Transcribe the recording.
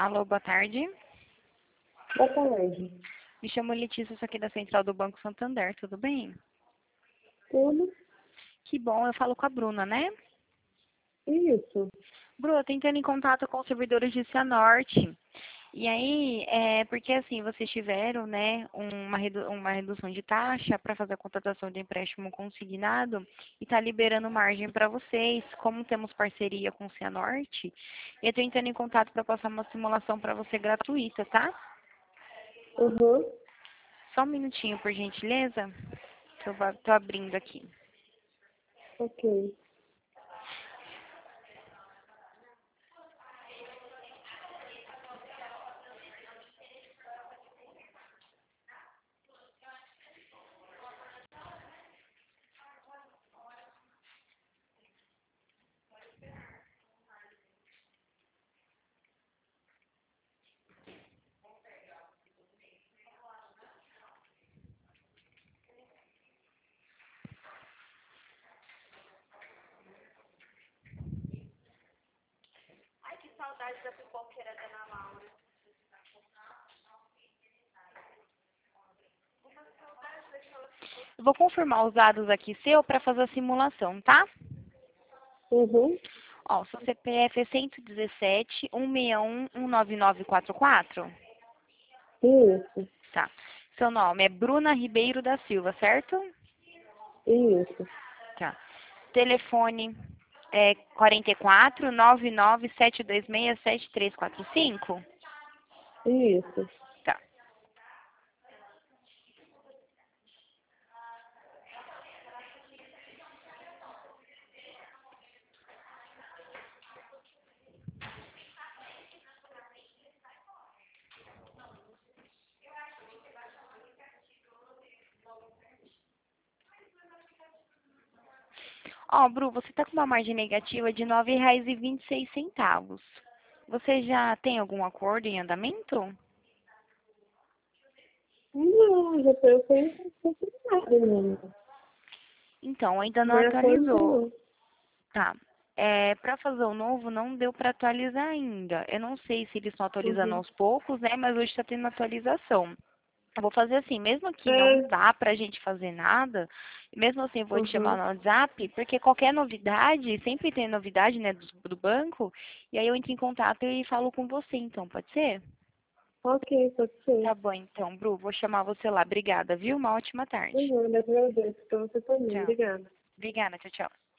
Alô, boa tarde. Boa tarde. Me chamo Letícia, sou aqui da Central do Banco Santander, tudo bem? Tudo? Que bom, eu falo com a Bruna, né? Isso. Bruna, tentando em contato com os servidores de Cianorte. E aí, porque assim, vocês tiveram, né, uma redução de taxa para fazer a contratação de empréstimo consignado e está liberando margem para vocês. Como temos parceria com o Cianorte, eu estou entrando em contato para passar uma simulação para você gratuita, tá? Uhum. Só um minutinho, por gentileza, que eu tô abrindo aqui. Ok. Eu vou confirmar os dados aqui seu para fazer a simulação, tá? Uhum. Ó, seu CPF é 117 161 19944. Isso. Tá. Seu nome é Bruna Ribeiro da Silva, certo? Isso. Tá. Telefone é 44 99 726 7345? Isso. Tá. Ó, Bru, você tá com uma margem negativa de R$ 9,26. Você já tem algum acordo em andamento? Não, já foi nada, não. Então, ainda não Não é acordo, atualizou. não. Tá. Para fazer o novo, não deu para atualizar ainda. Eu não sei se eles estão atualizando Uhum. aos poucos, né? Mas hoje está tendo atualização. Eu vou fazer assim, mesmo que não É. dá pra gente fazer nada, mesmo assim eu vou te chamar Uhum. no WhatsApp, porque qualquer novidade, sempre tem novidade, né, do banco, e aí eu entro em contato e falo com você, então, pode ser? Ok, pode ser. Tá bom, então, Bru, vou chamar você lá. Obrigada, viu? Uma ótima tarde. Uhum, eu agradeço. Então você também. Tchau. Obrigada. Obrigada, tchau, tchau.